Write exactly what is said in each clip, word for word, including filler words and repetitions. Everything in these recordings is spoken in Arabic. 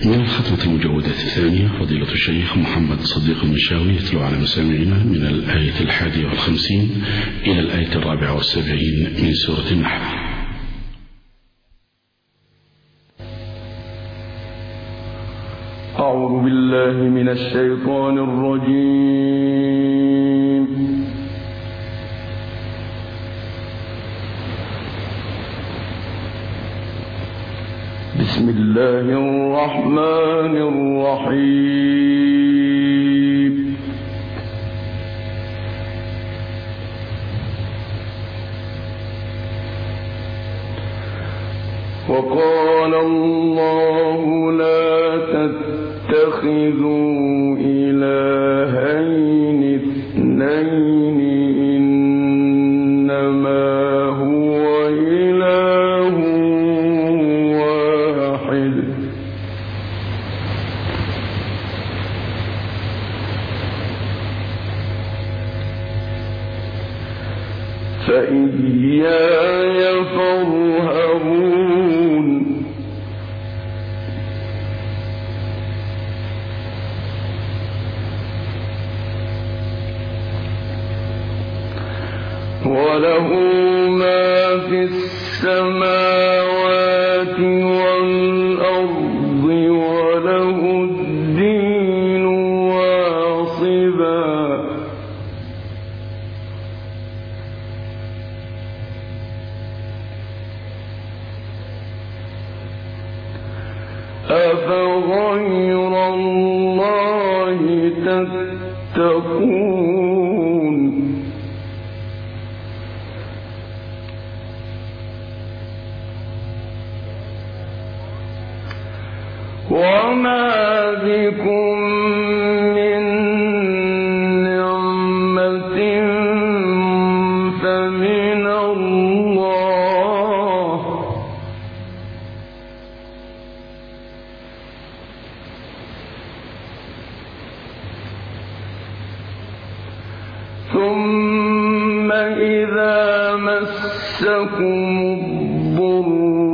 من الخطوة المجودة الثانية فضيلة الشيخ محمد صديق المنشاوي يتلو على مسامعنا من الآية الحادية والخمسين إلى الآية الرابعة والسبعين من سورة النحل. أعوذ بالله من الشيطان الرجيم. بسم الله الرحمن الرحيم. وقال الله لا تتخذوا إلهين اثنين إنما هو إله واحد فإياي فارهبون. وله ما في السماوات والأرض وله الدين واصبا أفغير الله تتقون. وما بكم من نعمة فمن الله ثم إذا مسكم الضر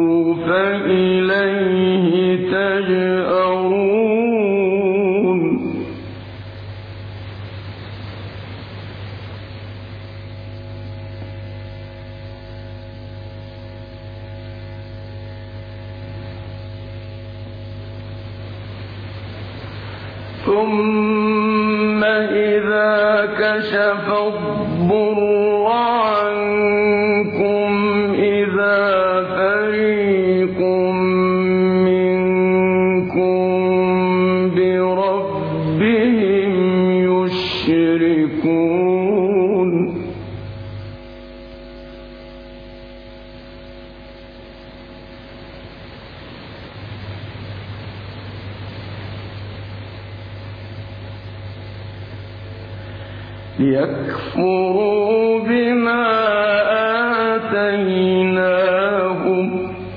فإليه تجأرون. ثم إذا كشف الضر عنكم إذا فريق منكم بربهم يشركون. ليكفروا بما آتيناهم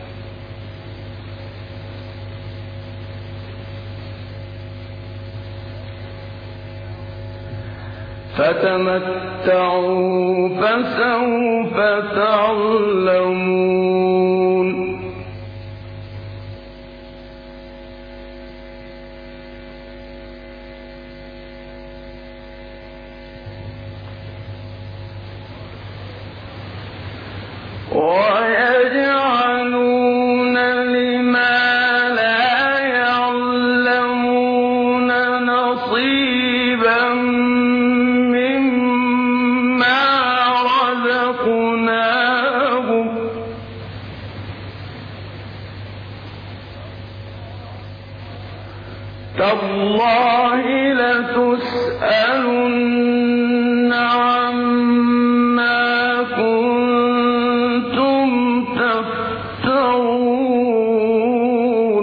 فتمتعوا فسوف تعلمون. ويجعلون لما لا يعلمون نصيبا مما رزقناهم تالله لتسألن عما كنتم تفترون.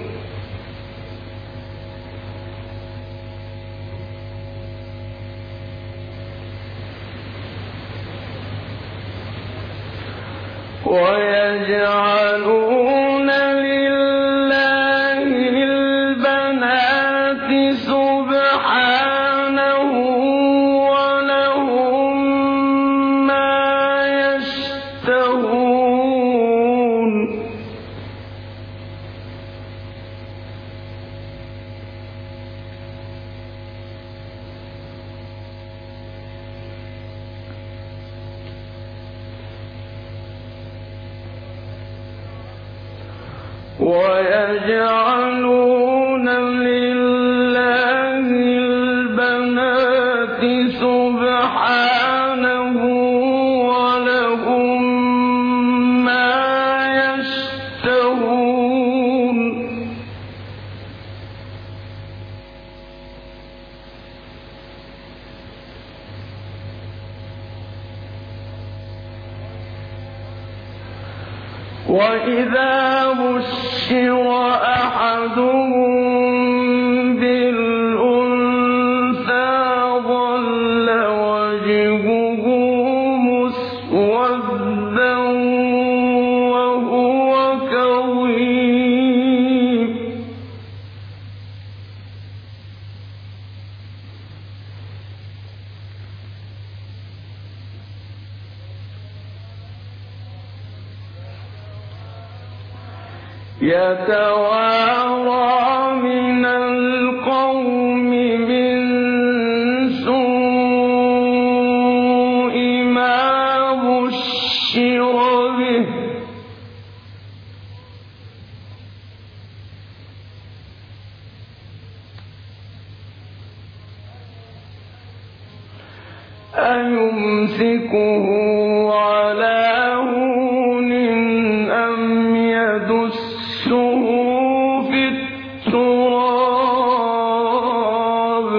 ويجعلون لله البنات سبحانه ويجعلون لله البنات سبحانه ولهم ما يشتهون وإذا بشر أحدهم بالأنثى ظل وجهه مسودا وهو كظيم يتوارى من القوم من سوء ما بشر به أيمسكه على هون أم يدسه في التراب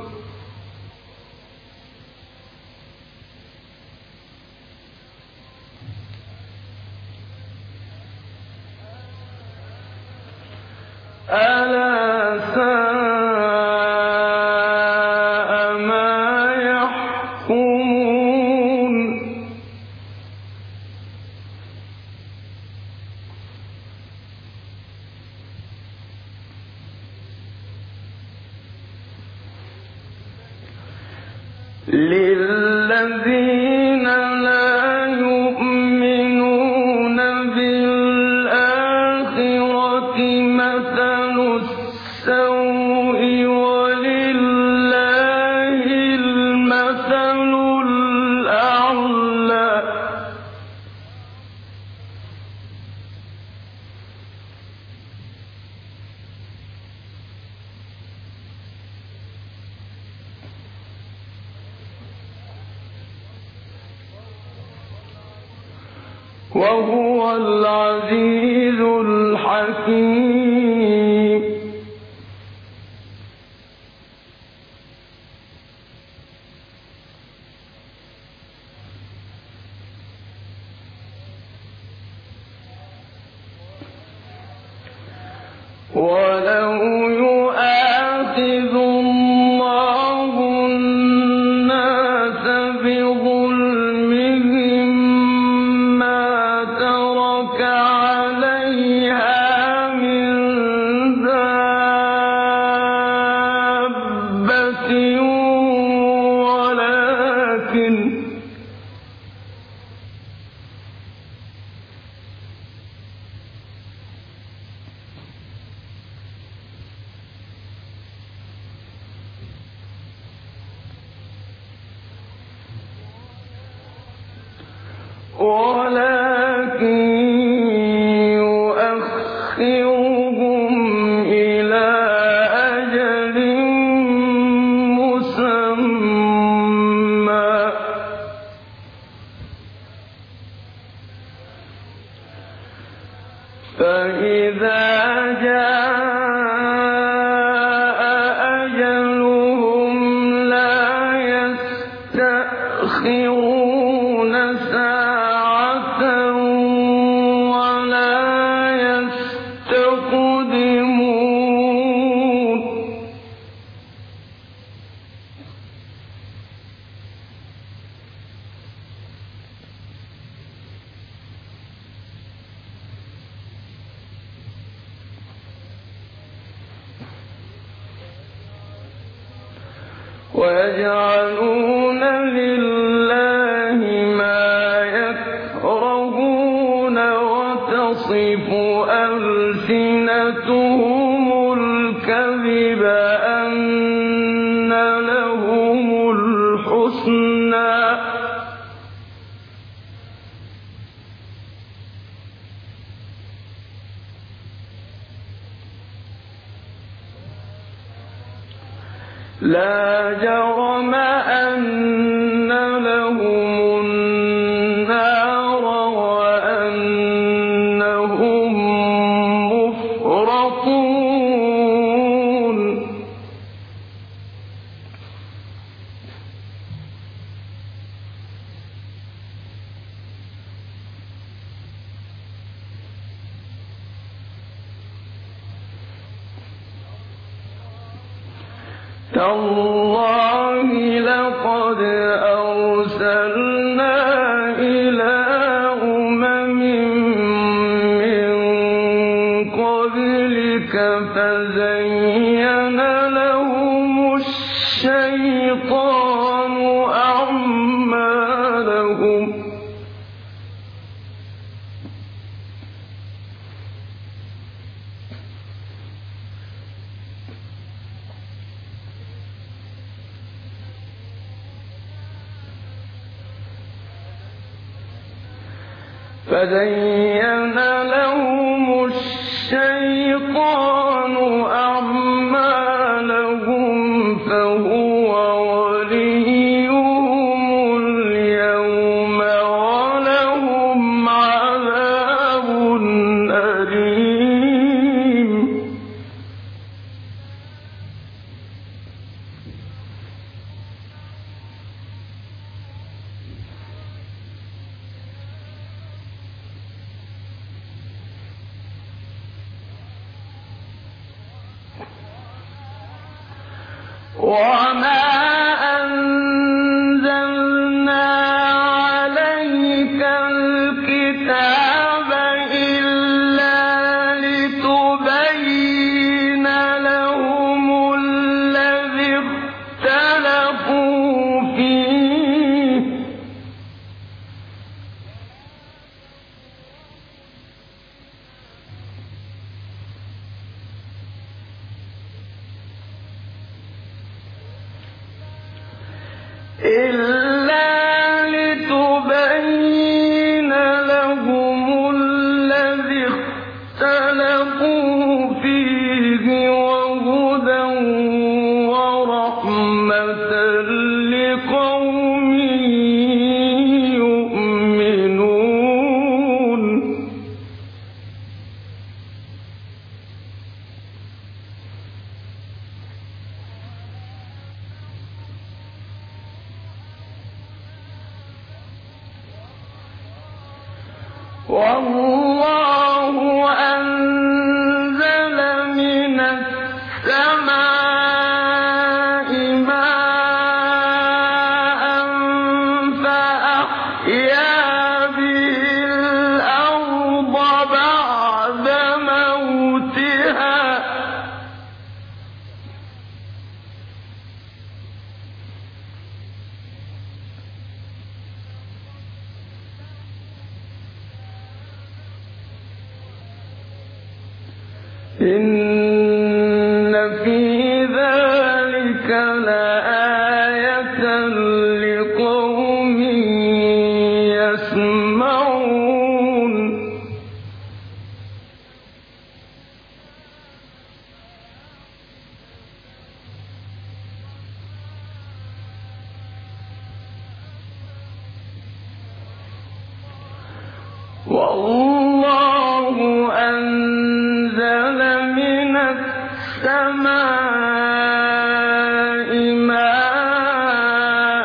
ألا ساء ما يحكمون للذين لا يؤمنون بالآخرة مثل السوء ولله المثل الأعلى وهو العزيز الحكيم ولو يؤاخذ الله الناس بظلمهم ما ترك عليها من دابة ولكن ولكن يؤخرهم إلى أجل مسمى فإذا جاء أجلهم لا يستأخرون ساعة ولا يستقدمون ويجعلون لله ما يكرهون وتصف ألسنتهم الكذب أن لهم الحسنى لا جرم أن لهم النار وأنهم مفرطون تالله لقد أرسلنا إلى أمم من قبلك فزين لهم الشيطان أعمالهم فزين لهم الشيطان أعمالهم فهو وليهم اليوم ولهم عذاب أليم وما أنزلنا عليك الكتاب إلا لتبين لهم الذي اختلفوا فيه إلا لتبين لهم الذي اختلفوا فيه وهدى ورحمة لقوم يؤمنون والله أنزل من السماء ماء فأحيا به الأرض بعد موتها إن في ذلك لآية لقوم يسمعون والله أنزل من السماء ماء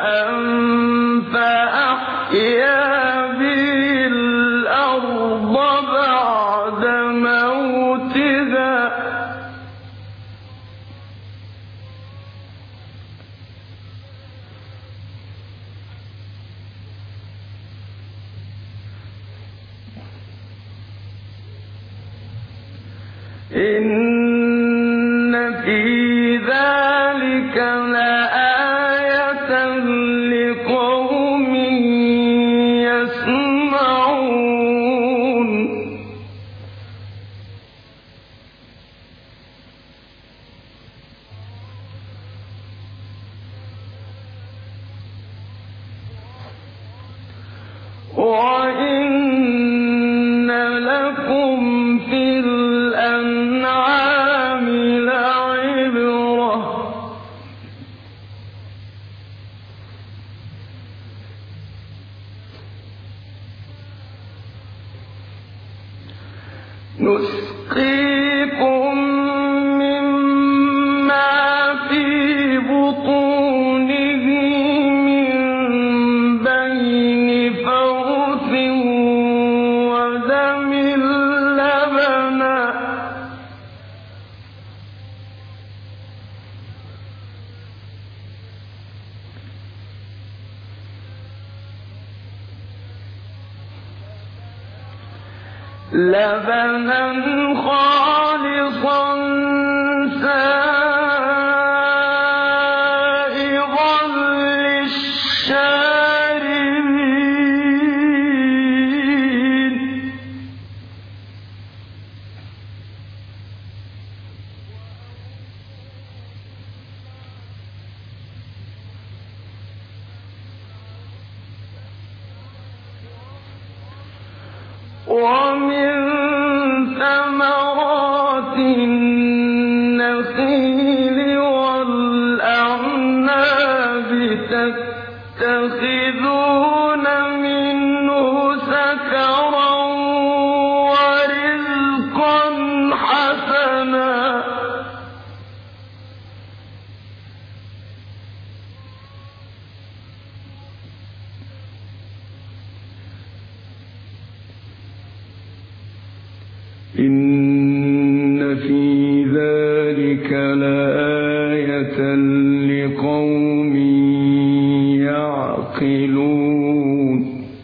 فأحيا به الأرض بعد موتها إن في ذلك لآية لقوم يسمعون وإن لكم في الأنعام لعبرة لبنا خالصا سائغا للشاربين ومن ثمرات النخيل والأعناب تتخذون منه سكرا ورزقا حسنا إن في ذلك لآية لقوم يعقلون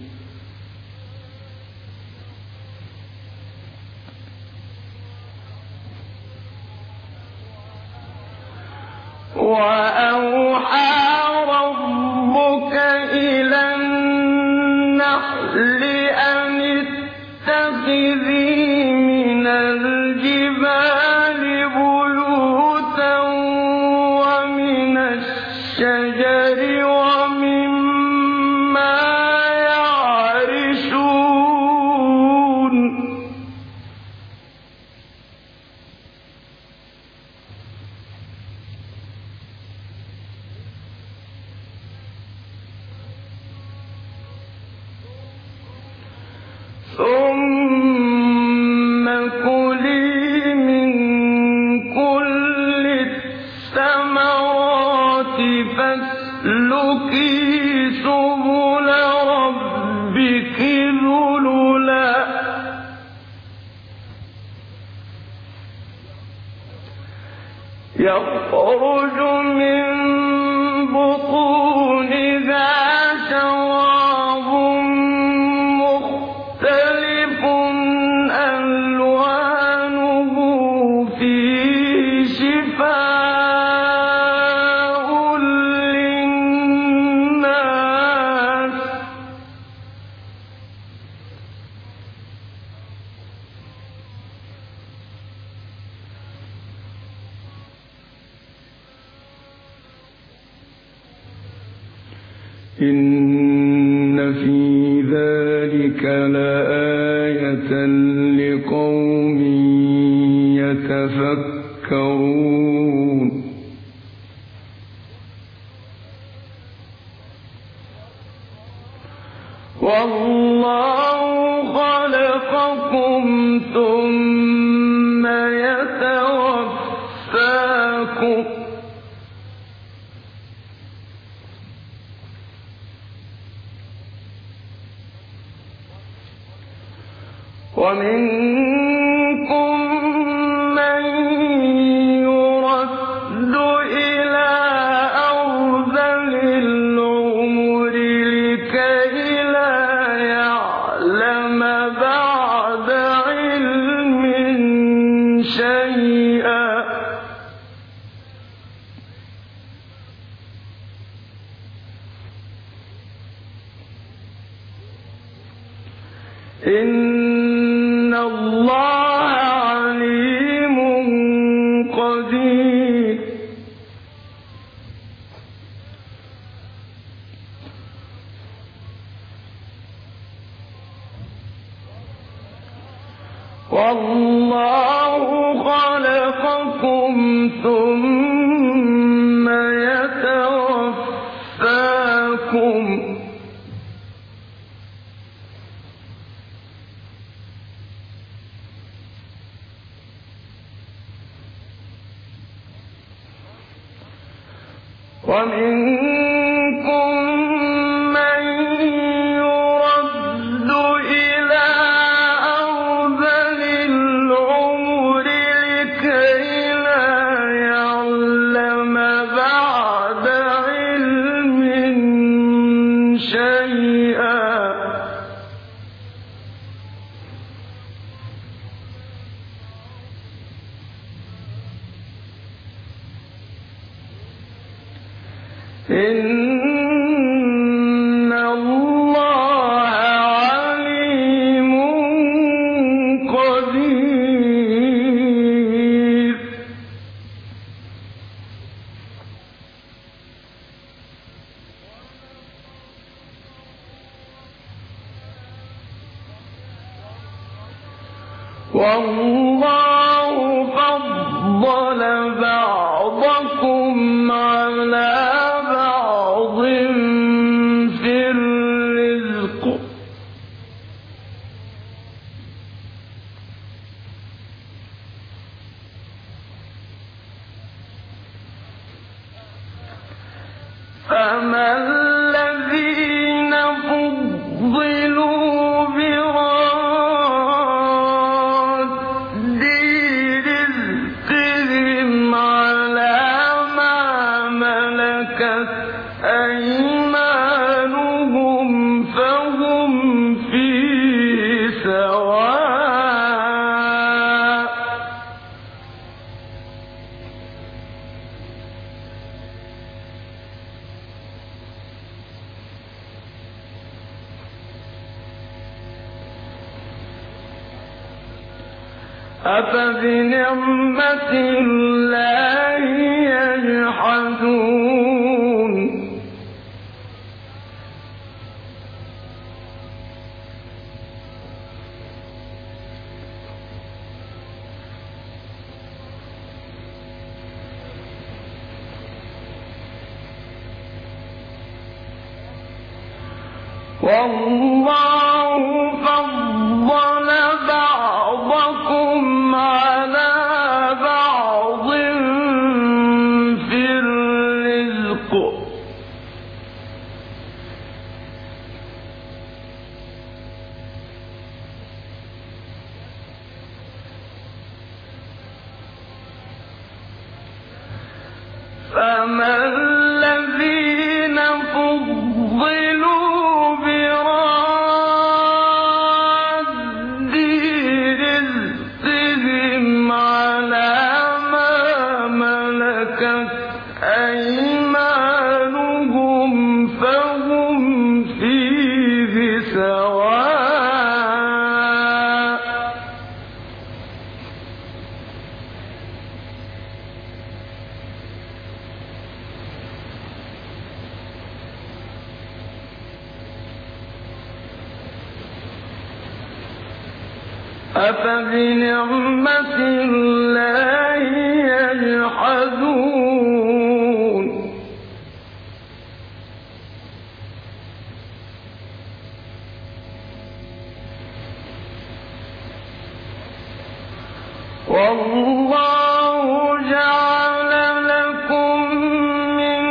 وأوحى ربك إلى النحل أن اتخذي من الجبال بيوتا ومن الشجر ومما يعرشون ثم كلي من كل الثمرات فاسلكي سبل ربك ذللا يخرج من بطونها شراب مختلف ألوانه فيه شفاء للناس إن في ذلك لآية لقوم يتفكرون والله خلقكم ثم يتوفاكم ومنكم من يرد إلى أرذل العمر لكي لا يعلم بعد علم شيئا إن الله عليم قدير والله خلقكم ثم يتوفاكم ومنكم من يرد إلى أرذل العمر لكي لا يعلم بعد علم شيئا إن الله عليم قدير. والله فضل بعضكم على بعض في الرزق فما الذين فضلوا براد رزقهم على ما ملكت أيمانهم فهم فيه سواء. أفبنعمة الله يجحدون والله فضل بعضكم على بعض في الرزق فما الذين فضلوا براد رزقهم على ما ملكت أيمانهم فهم فيه سواء. أفبنعمة الله يجحدون والله جعل لكم من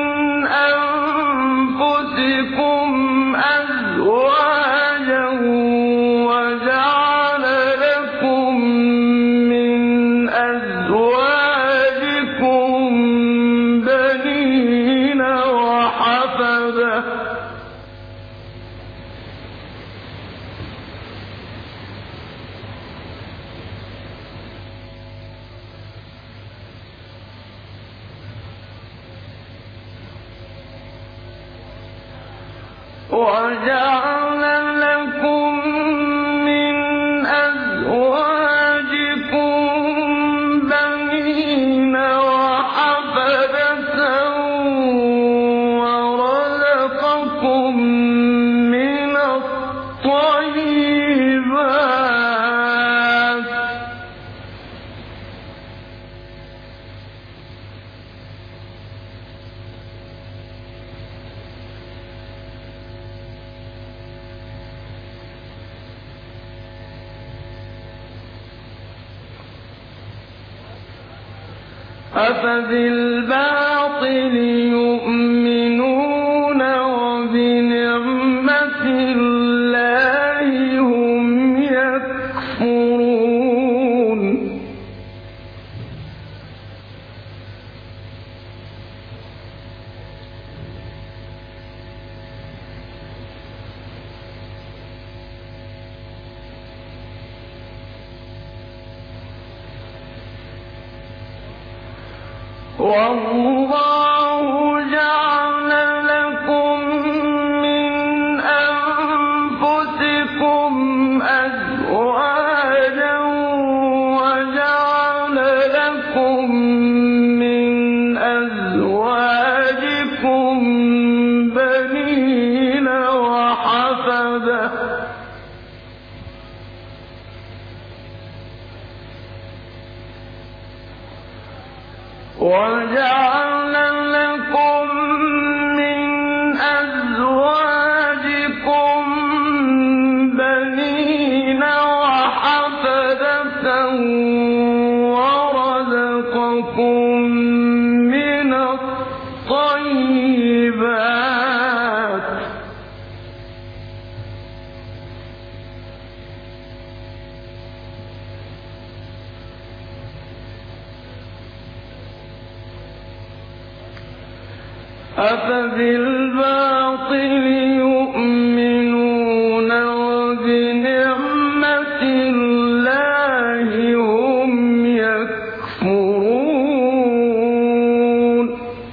أنفسكم أزواجا وجعل لكم من أزواجكم بنين وحفدة وجعل لكم من أزواجكم بنين وحفدة ورزقكم من الطيبات أفبالباطل يؤمنون وبنعمة الله هم يكفرون. والله جعل لكم من أزواجكم بنين وحفدة وجعلنا لكم من أزواجكم بنين وحفدة ورزقكم من الطيبات أفبالباطل يؤمنون وبنعمة الله هم يكفرون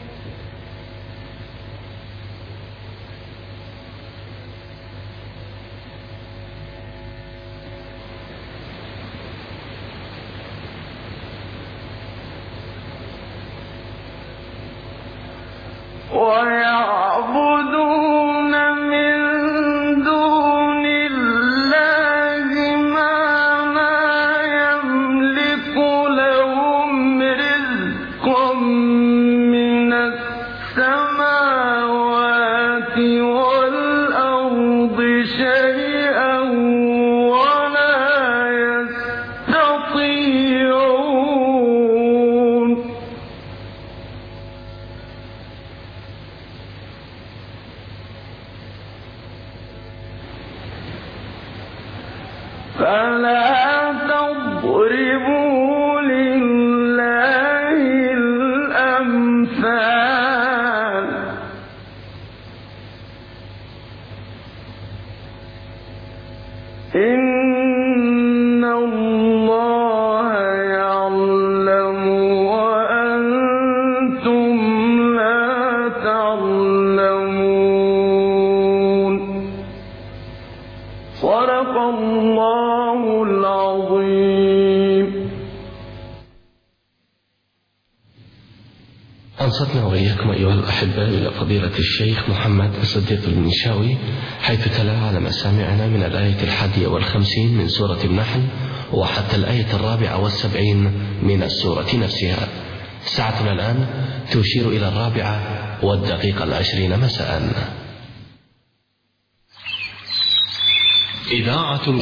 ويعبدون من دون الله ما لا يملك لهم رزقا من السماوات والأرض شيئا ولا يستطيعون فلا تضربوا لله الأمثال إن الله يعلم وأنتم لا تعلمون صدق الله العظيم. أنصتنا وإياكم أيها الأحباء إلى فضيلة الشيخ محمد الصديق المنشاوي حيث تلا على مسامعنا من الآية الحادية والخمسين من سورة النحل وحتى الآية الرابعة والسبعين من السورة نفسها. ساعتنا الآن تشير إلى الرابعة والدقيقة العشرين مساء. إذاعة